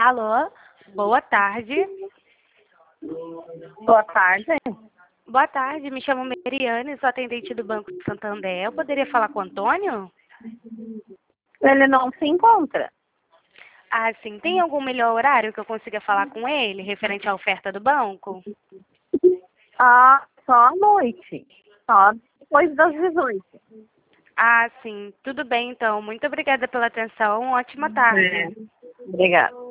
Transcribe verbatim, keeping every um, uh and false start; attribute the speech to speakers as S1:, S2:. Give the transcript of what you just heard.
S1: Alô, boa tarde.
S2: Boa tarde.
S1: Boa tarde, me chamo Meriane, sou atendente do Banco Santander. Eu poderia falar com o Antônio?
S2: Ele não se encontra.
S1: Ah, sim. Tem algum melhor horário que eu consiga falar com ele, referente à oferta do banco?
S2: Ah, só à noite. Só depois das dezoito.
S1: Ah, sim. Tudo bem, então. Muito obrigada pela atenção. Ótima tarde.
S2: É. Obrigada.